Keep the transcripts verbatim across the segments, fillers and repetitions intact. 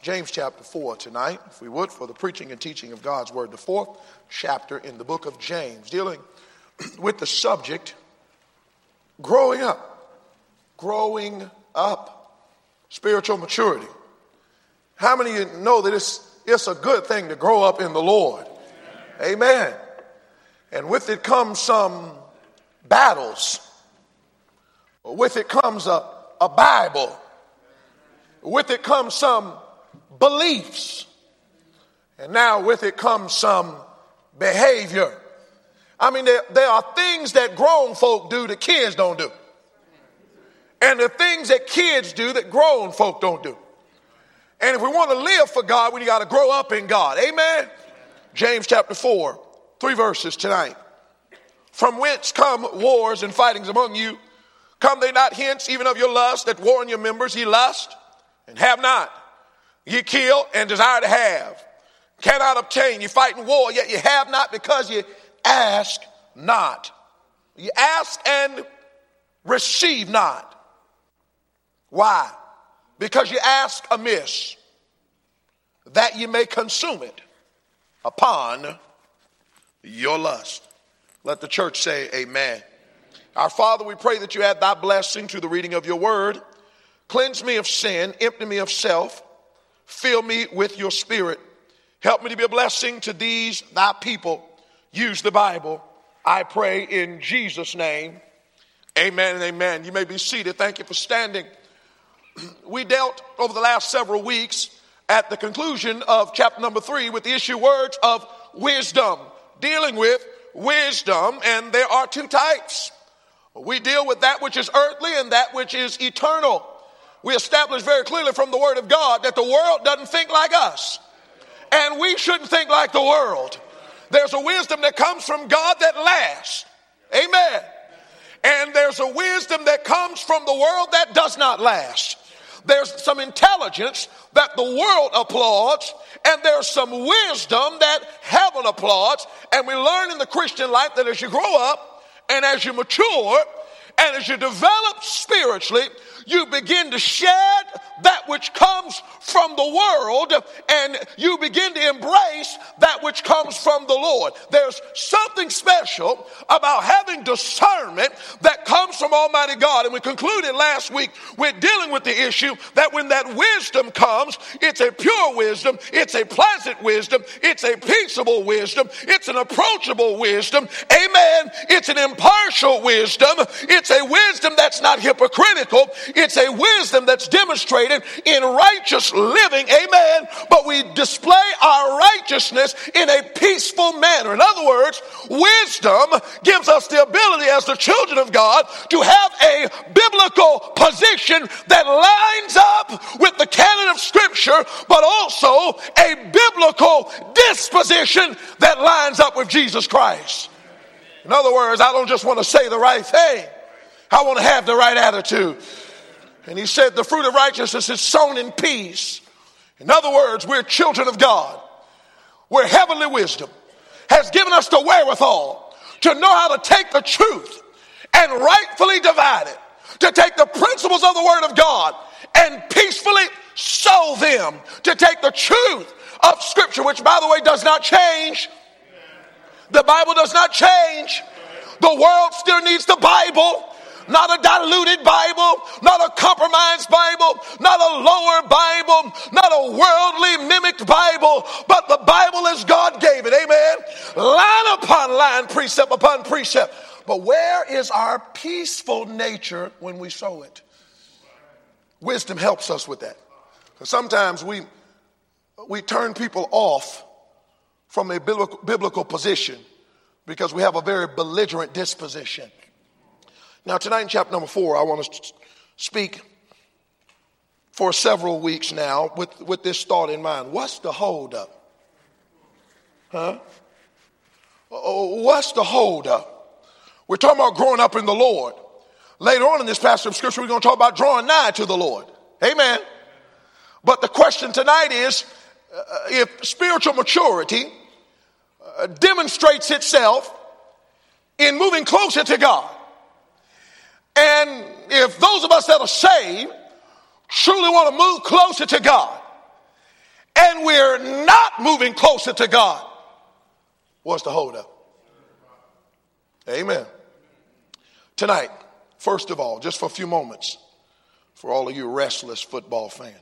James chapter four tonight, if we would, for the preaching and teaching of God's word, the fourth chapter in the book of James, dealing with the subject, growing up, growing up, spiritual maturity. How many of you know that it's, it's a good thing to grow up in the Lord? Amen. Amen. And with it comes some battles. With it comes a, a Bible. With it comes some beliefs. And now with it comes some behavior. I mean, there, there are things that grown folk do that kids don't do. And the things that kids do that grown folk don't do. And if we want to live for God, we got to grow up in God. Amen? James chapter four, three verses tonight. From whence come wars and fightings among you? Come they not hence even of your lust that war in your members? Ye lust and have not. Ye kill and desire to have. Cannot obtain. You fight in war, yet you have not because you ask not. You ask and receive not. Why? Because you ask amiss, that you may consume it upon your lust. Let the church say amen. Our Father, we pray that you add thy blessing to the reading of your word. Cleanse me of sin, empty me of self, fill me with your spirit. Help me to be a blessing to these thy people. Use the Bible, I pray in Jesus' name. Amen and amen. You may be seated. Thank you for standing. We dealt over the last several weeks at the conclusion of chapter number three with the issue words of wisdom, dealing with wisdom, and there are two types. We deal with that which is earthly and that which is eternal. We establish very clearly from the word of God that the world doesn't think like us, and we shouldn't think like the world. There's a wisdom that comes from God that lasts. Amen. And there's a wisdom that comes from the world that does not last. There's some intelligence that the world applauds, and there's some wisdom that heaven applauds. And we learn in the Christian life that as you grow up and as you mature and as you develop spiritually, you begin to shed that which comes from the world and you begin to embrace that which comes from the Lord. There's something special about having discernment that comes from Almighty God. And we concluded last week with dealing with the issue that when that wisdom comes, it's a pure wisdom, it's a pleasant wisdom, it's a peaceable wisdom, it's an approachable wisdom. Amen. It's an impartial wisdom. It's a wisdom that's not hypocritical. It's a wisdom that's demonstrated in righteous living, amen, but we display our righteousness in a peaceful manner. In other words, wisdom gives us the ability as the children of God to have a biblical position that lines up with the canon of Scripture, but also a biblical disposition that lines up with Jesus Christ. In other words, I don't just want to say the right thing. I want to have the right attitude. And he said the fruit of righteousness is sown in peace. In other words, we're children of God. Where heavenly wisdom has given us the wherewithal to know how to take the truth and rightfully divide it. To take the principles of the word of God and peacefully sow them. To take the truth of Scripture, which by the way does not change. The Bible does not change. The world still needs the Bible. Not a diluted Bible, not a compromised Bible, not a lower Bible, not a worldly mimicked Bible, but the Bible as God gave it, amen? Line upon line, precept upon precept. But where is our peaceful nature when we sow it? Wisdom helps us with that. Because sometimes we, we turn people off from a biblical, biblical position because we have a very belligerent disposition. Now, tonight in chapter number four, I want to speak for several weeks now with, with this thought in mind. What's the hold up? Huh? What's the hold up? We're talking about growing up in the Lord. Later on in this passage of Scripture, we're going to talk about drawing nigh to the Lord. Amen. But the question tonight is, uh, if spiritual maturity uh, demonstrates itself in moving closer to God, and if those of us that are saved truly want to move closer to God, and we're not moving closer to God, what's the holdup? Amen. Tonight, first of all, just for a few moments, for all of you restless football fans,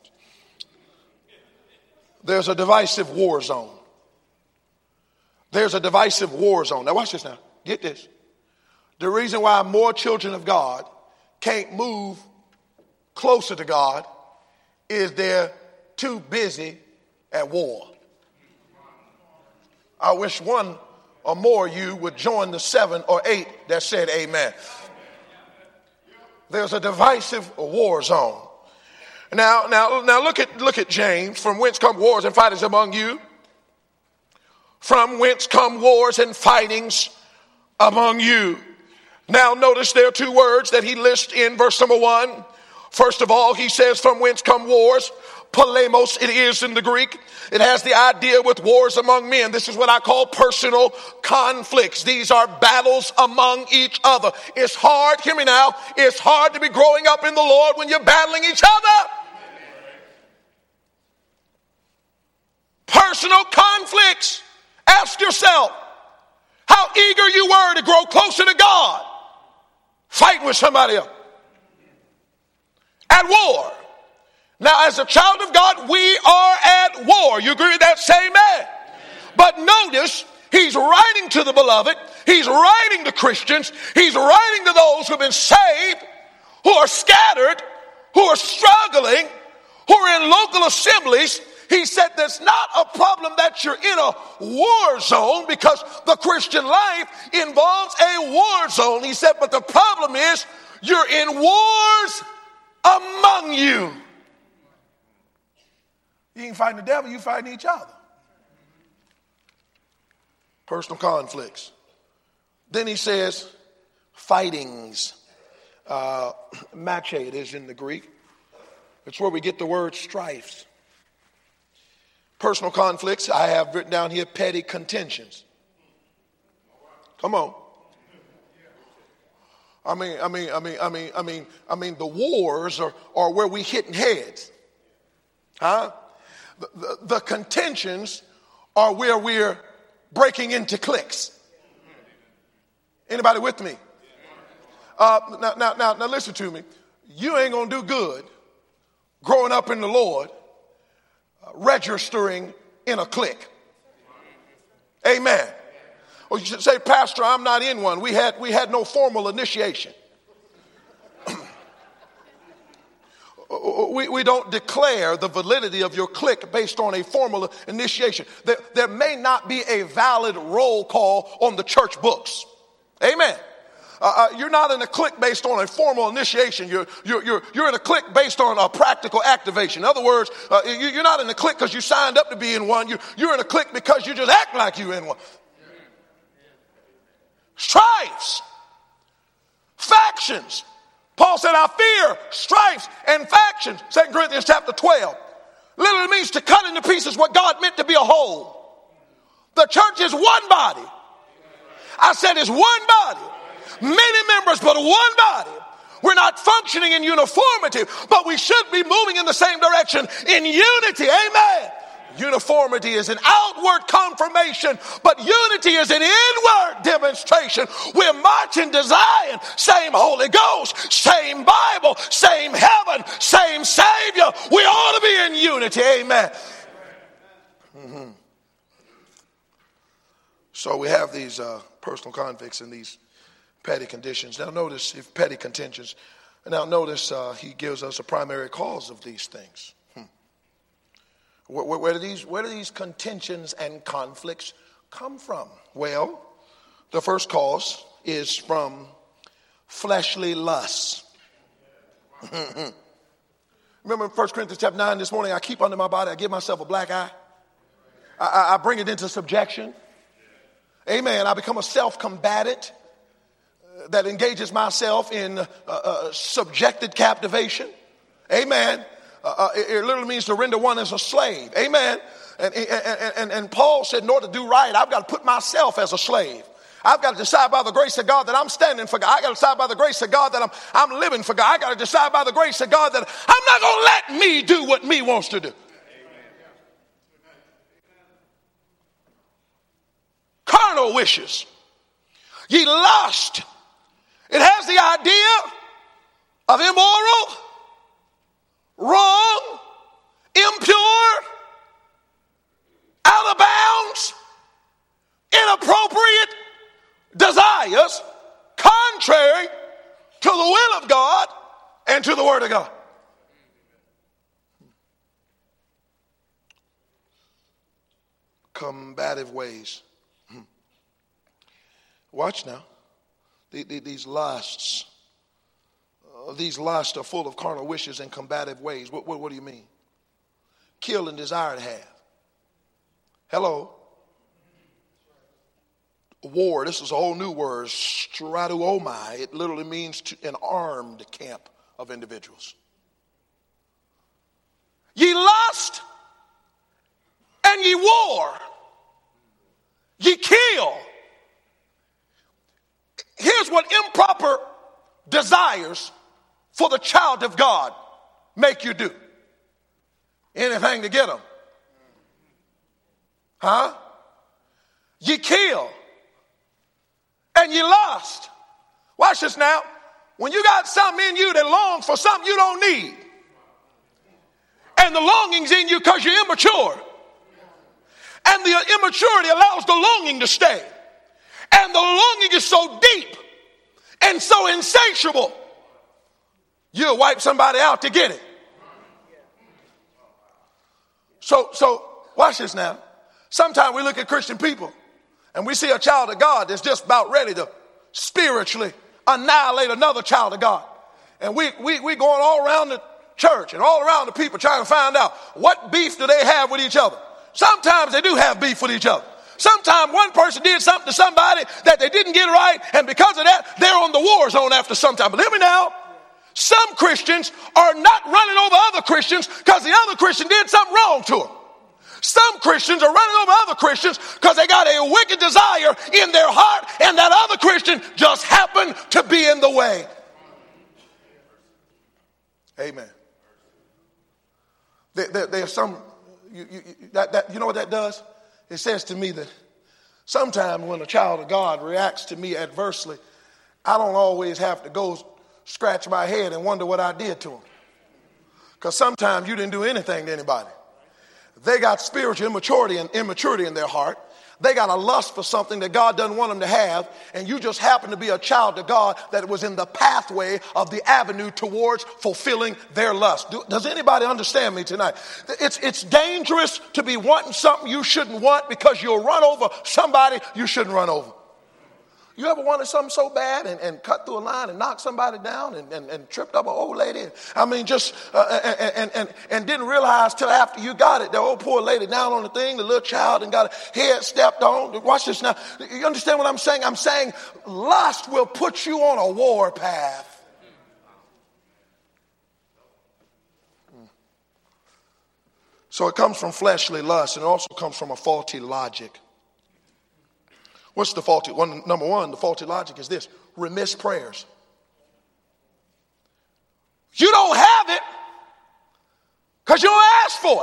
there's a divisive war zone. There's a divisive war zone. Now watch this now. Get this. The reason why more children of God can't move closer to God is they're too busy at war. I wish one or more of you would join the seven or eight that said amen. There's a divisive war zone. Now, now, now look at look at James. From whence come wars and fightings among you? From whence come wars and fightings among you? Now notice there are two words that he lists in verse number one. First of all, he says, from whence come wars? Polemos, it is in the Greek. It has the idea with wars among men. This is what I call personal conflicts. These are battles among each other. It's hard, hear me now, it's hard to be growing up in the Lord when you're battling each other. Personal conflicts. Ask yourself how eager you were to grow closer to God, fighting with somebody else. At war. Now, as a child of God, we are at war. You agree with that? Say amen. But notice, he's writing to the beloved. He's writing to Christians. He's writing to those who have been saved, who are scattered, who are struggling, who are in local assemblies. He said there's not a problem that you're in a war zone, because the Christian life involves a war zone. He said, but the problem is you're in wars among you. You ain't fighting the devil, you fighting each other. Personal conflicts. Then he says fightings. Uh, mache, it is in the Greek. It's where we get the word strifes. Personal conflicts, I have written down here petty contentions. Come on. I mean, I mean, I mean, I mean, I mean, I mean, the wars are, are where we hitting heads. Huh? The, the, the contentions are where we're breaking into cliques. Anybody with me? Uh, now, now, now, now listen to me. You ain't gonna do good growing up in the Lord, uh, registering in a clique. Amen. Or you should say, Pastor, I'm not in one. We had we had no formal initiation. we, we don't declare the validity of your clique based on a formal initiation. There, there may not be a valid roll call on the church books. Amen. Uh, uh, you're not in a clique based on a formal initiation. You're, you're, you're, you're in a clique based on a practical activation. In other words, uh, you, you're not in a clique because you signed up to be in one. You're, you're in a clique because you just act like you're in one. Strifes, factions. Paul said, I fear strifes and factions. Second Corinthians chapter twelve. Literally means to cut into pieces what God meant to be a whole. The church is one body. I said it's one body. Many members, but one body. We're not functioning in uniformity, but we should be moving in the same direction in unity. Amen. Uniformity is an outward confirmation, but unity is an inward demonstration. We're marching to Zion, same Holy Ghost, same Bible, same heaven, same Savior. We ought to be in unity. Amen. Mm-hmm. So we have these uh, personal conflicts and these petty conditions. Now notice, if petty contentions, now notice uh, he gives us a primary cause of these things. Where, where, where, do these, where do these contentions and conflicts come from? Well, the first cause is from fleshly lusts. Remember in First Corinthians chapter nine this morning, I keep under my body, I give myself a black eye. I, I, I bring it into subjection. Amen. I become a self-combatant uh, that engages myself in uh, uh, subjected captivation. Amen. Uh, uh, it, it literally means to render one as a slave. Amen. And, and, and, and Paul said, in order to do right, I've got to put myself as a slave. I've got to decide by the grace of God that I'm standing for God. I got to decide by the grace of God that I'm, I'm living for God. I got to decide by the grace of God that I'm not going to let me do what me wants to do. carnal wishes. Ye lust. It has the idea of immoral, wrong, impure, out of bounds, inappropriate desires contrary to the will of God and to the word of God. Combative ways. Watch now. These lusts, uh, these lusts are full of carnal wishes and combative ways. What, what, what do you mean? Kill and desire to have. Hello. War, this is a whole new word, stratuomai. It literally means to, an armed camp of individuals. Ye lust and ye war. Ye kill. Here's what improper desires for the child of God make you do. Anything to get them. Huh? Ye kill. And ye lust. Watch this now. When you got something in you that longs for something you don't need, and the longing's in you because you're immature, and the immaturity allows the longing to stay, and the longing is so deep and so insatiable, you'll wipe somebody out to get it. So, so watch this now. Sometimes we look at Christian people and we see a child of God that's just about ready to spiritually annihilate another child of God. And we, we, we going all around the church and all around the people trying to find out what beef do they have with each other. Sometimes they do have beef with each other. Sometimes one person did something to somebody that they didn't get right, and because of that, they're on the war zone after some time. But hear me now. Some Christians are not running over other Christians because the other Christian did something wrong to them. Some Christians are running over other Christians because they got a wicked desire in their heart, and that other Christian just happened to be in the way. Amen. There, there, there's some, you, you, that, that, you know what that does? It says to me that sometimes when a child of God reacts to me adversely, I don't always have to go scratch my head and wonder what I did to him. Because sometimes you didn't do anything to anybody. They got spiritual immaturity and immaturity in their heart. They got a lust for something that God doesn't want them to have, and you just happen to be a child of God that was in the pathway of the avenue towards fulfilling their lust. Do, does anybody understand me tonight? It's, it's dangerous to be wanting something you shouldn't want because you'll run over somebody you shouldn't run over. You ever wanted something so bad and, and cut through a line and knock somebody down and, and, and tripped up an old lady? I mean, just, uh, and, and, and, and didn't realize till after you got it, the old poor lady down on the thing, the little child, and got a head stepped on. Watch this now. You understand what I'm saying? I'm saying lust will put you on a war path. So it comes from fleshly lust, and it also comes from a faulty logic. What's the faulty one? Number one, the faulty logic is this: remiss prayers. You don't have it because you don't ask for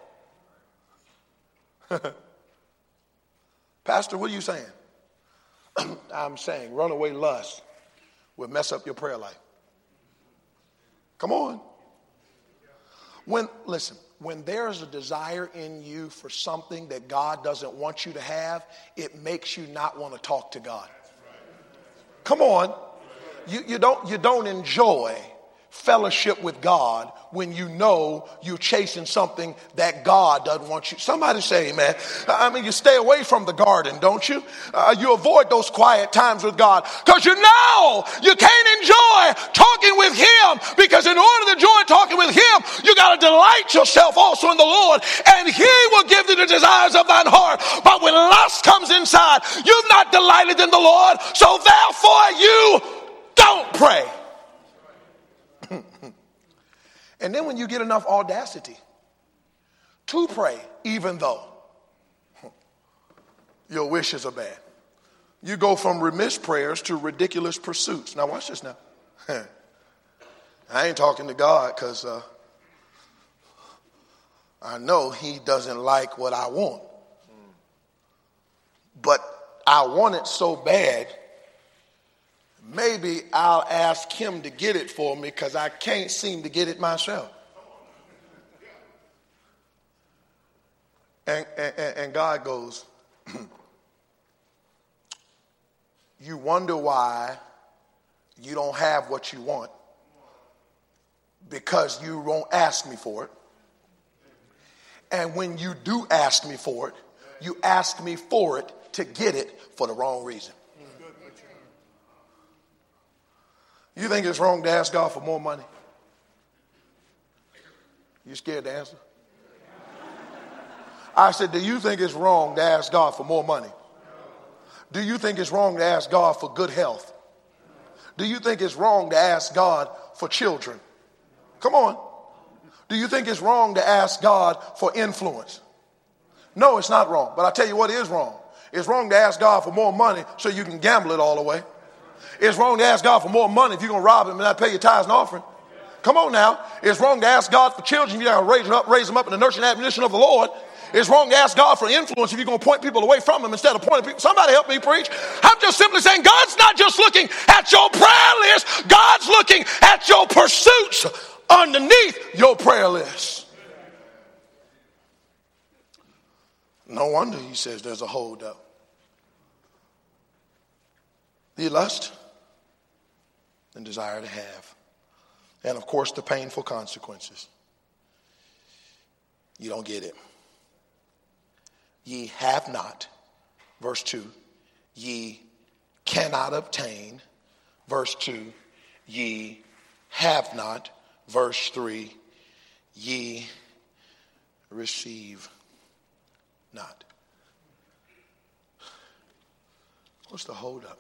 it. Pastor, what are you saying? I'm saying runaway lust will mess up your prayer life. Come on. When, listen, when there's a desire in you for something that God doesn't want you to have, it makes you not want to talk to God. Come on. You, you don't, you don't enjoy fellowship with God when you know you're chasing something that God doesn't want you. Somebody say amen. I mean, you stay away from the garden, don't you? Uh, you avoid those quiet times with God because you know you can't enjoy talking with him, because in order to enjoy talking with him, you got to delight yourself also in the Lord, and he will give thee the desires of thine heart. But when lust comes inside, you've not delighted in the Lord, so therefore you don't pray. And then when you get enough audacity to pray, even though your wishes are bad, you go from remiss prayers to ridiculous pursuits. Now watch this now. I ain't talking to God because uh, I know he doesn't like what I want. But I want it so bad, maybe I'll ask him to get it for me because I can't seem to get it myself. And, and, and God goes, you wonder why you don't have what you want because you won't ask me for it. And when you do ask me for it, you ask me for it to get it for the wrong reason. You think it's wrong to ask God for more money? You scared to answer? I said, do you think it's wrong to ask God for more money? Do you think it's wrong to ask God for good health? Do you think it's wrong to ask God for children? Come on. Do you think it's wrong to ask God for influence? No, it's not wrong. But I tell you what is wrong. It's wrong to ask God for more money so you can gamble it all away. It's wrong to ask God for more money if you're going to rob him and not pay your tithes and offering. Come on now. It's wrong to ask God for children if you're going to raise them up, raise them up in the nurture and admonition of the Lord. It's wrong to ask God for influence if you're going to point people away from him instead of pointing people. Somebody help me preach. I'm just simply saying God's not just looking at your prayer list. God's looking at your pursuits underneath your prayer list. No wonder he says there's a hold up. The lust and desire to have. And of course the painful consequences. You don't get it. Ye have not, verse two, ye cannot obtain, verse two, ye have not, verse three, ye receive not. What's the hold up?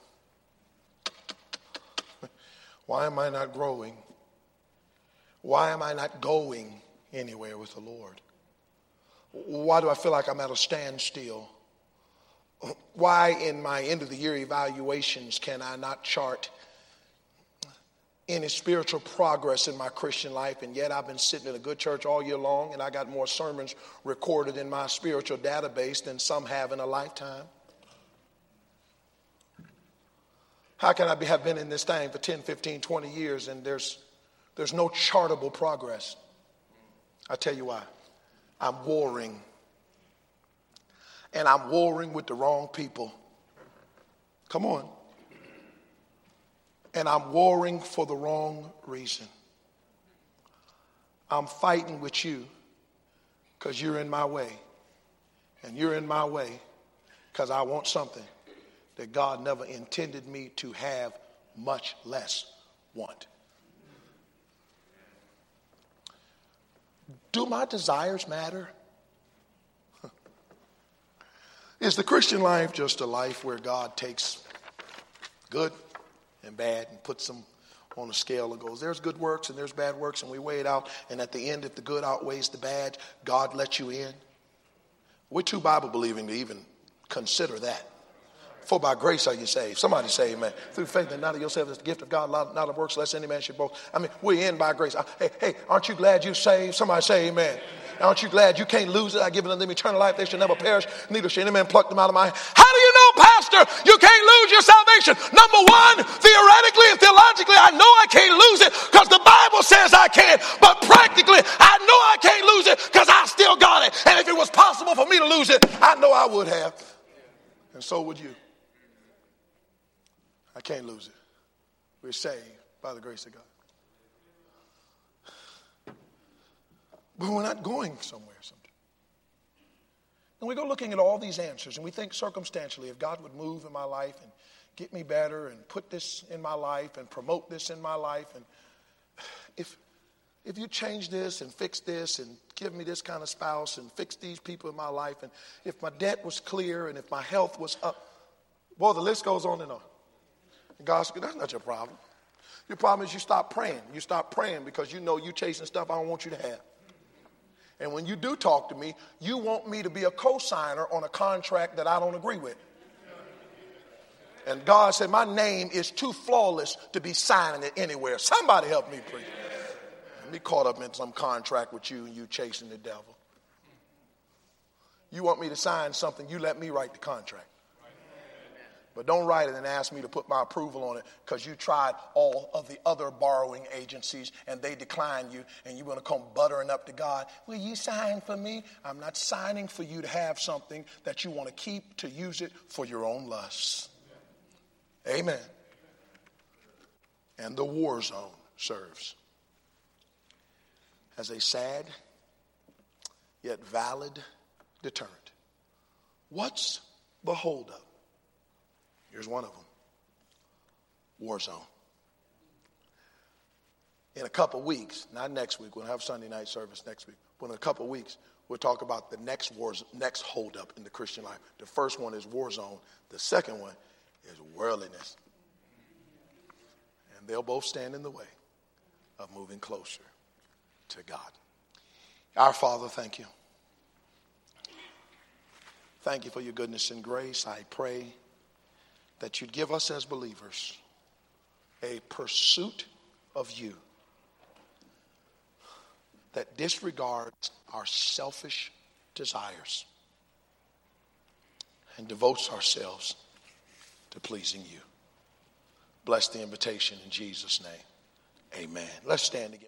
Why am I not growing? Why am I not going anywhere with the Lord? Why do I feel like I'm at a standstill? Why in my end of the year evaluations can I not chart any spiritual progress in my Christian life, and yet I've been sitting in a good church all year long and I got more sermons recorded in my spiritual database than some have in a lifetime? How can I be, have been in this thing for ten, fifteen, twenty years and there's, there's no chartable progress? I'll tell you why. I'm warring. And I'm warring with the wrong people. Come on. And I'm warring for the wrong reason. I'm fighting with you because you're in my way. And you're in my way because I want something that God never intended me to have, much less want. Do my desires matter? Is the Christian life just a life where God takes good and bad and puts them on a scale and goes, there's good works and there's bad works, and we weigh it out, and at the end, if the good outweighs the bad, God lets you in? We're too Bible believing to even consider that. For by grace are you saved. Somebody say amen. Through faith and not of yourself, is the gift of God, not of works, lest any man should boast. I mean, we're in by grace. Hey, hey, aren't you glad you're saved? Somebody say amen. Aren't you glad you can't lose it? I give them eternal life. They shall never perish. Neither shall any man pluck them out of my hand. How do you know, Pastor, you can't lose your salvation? Number one, theoretically and theologically, I know I can't lose it because the Bible says I can. But practically, I know I can't lose it because I still got it. And if it was possible for me to lose it, I know I would have. And so would you. I can't lose it. We're saved by the grace of God. But we're not going somewhere sometimes. And we go looking at all these answers and we think circumstantially, if God would move in my life and get me better and put this in my life and promote this in my life, and if if you change this and fix this and give me this kind of spouse and fix these people in my life, and if my debt was clear and if my health was up, boy, the list goes on and on. And God said, that's not your problem. Your problem is you stop praying. You stop praying because you know you're chasing stuff I don't want you to have. And when you do talk to me, you want me to be a co-signer on a contract that I don't agree with. And God said, my name is too flawless to be signing it anywhere. Somebody help me, please. Me caught up in some contract with you and you chasing the devil. You want me to sign something, you let me write the contract. But don't write it and ask me to put my approval on it because you tried all of the other borrowing agencies and they declined you, and you're going to come buttering up to God. Will you sign for me? I'm not signing for you to have something that you want to keep to use it for your own lusts. Amen. And the war zone serves as a sad yet valid deterrent. What's the holdup? Here's one of them. War zone. In a couple weeks, not next week, we'll have Sunday night service next week, but in a couple weeks, we'll talk about the next war, next holdup in the Christian life. The first one is war zone. The second one is worldliness. And they'll both stand in the way of moving closer to God. Our Father, thank you. Thank you for your goodness and grace. I pray that you'd give us as believers a pursuit of you that disregards our selfish desires and devotes ourselves to pleasing you. Bless the invitation in Jesus' name. Amen. Let's stand together.